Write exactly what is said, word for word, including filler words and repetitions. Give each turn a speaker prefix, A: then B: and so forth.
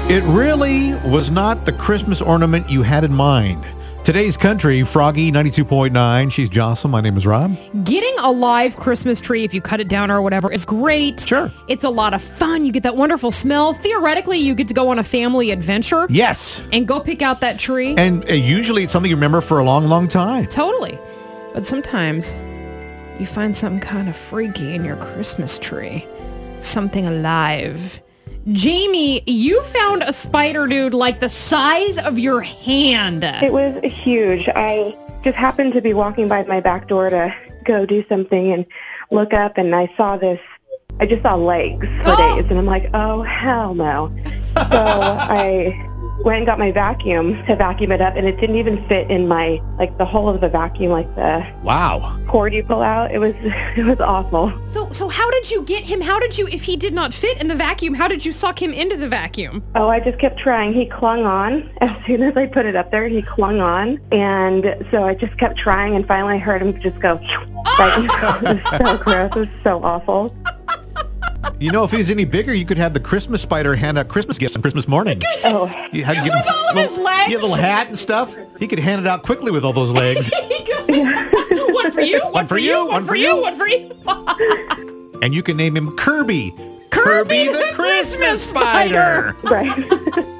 A: It really was not the Christmas ornament you had in mind. Today's country, Froggy ninety-two point nine. She's Jocelyn. My name is Rob.
B: Getting a live Christmas tree, if you cut it down or whatever, is great.
A: Sure.
B: It's a lot of fun. You get that wonderful smell. Theoretically, you get to go on a family adventure.
A: Yes.
B: And go pick out that tree.
A: And uh, usually it's something you remember for a long, long time.
B: Totally. But sometimes you find something kind of freaky in your Christmas tree. Something alive. Jamie, you found a spider, dude, like the size of your hand.
C: It was huge. I just happened to be walking by my back door to go do something and look up, and I saw this. I just saw legs for
B: Oh.
C: days, and I'm like, oh, hell no. So I went and got my vacuum to vacuum it up, and it didn't even fit in my, like, the hole of the vacuum, like the
A: Wow.
C: cord you pull out. It was, it was awful.
B: So so how did you get him? How did you, if he did not fit in the vacuum, how did you suck him into the vacuum?
C: Oh, I just kept trying. He clung on. As soon as I put it up there, he clung on. And so I just kept trying, and finally I heard him just go, right. It was so gross. It was so awful.
A: You know, if he was any bigger, you could have the Christmas spider hand out Christmas gifts on Christmas morning.
C: Oh,
A: You had to give
B: With
A: him
B: all of his
A: little,
B: legs?
A: you have a little hat and stuff. He could hand it out quickly with all those legs.
B: One for you, one for you, one for you, one for you.
A: And you can name him Kirby.
B: Kirby
A: the Christmas spider.
C: right.